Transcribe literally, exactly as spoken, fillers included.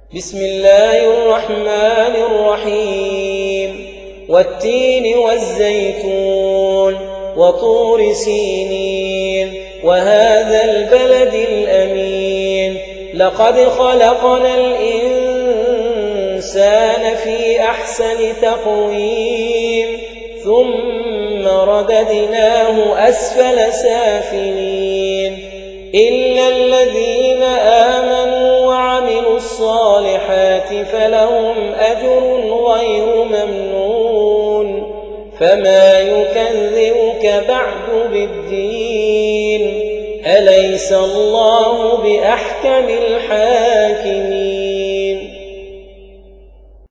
بسم الله الرحمن الرحيم والتين والزيتون وطور سينين وهذا البلد الأمين لقد خلقنا الإنسان في أحسن تقويم ثم رددناه أسفل سافلين إلا الذين آمنوا وعملوا الصالحات فلهم أجر غير ممنون فما يكذبك بعد بالدين أليس الله بأحكم الحاكمين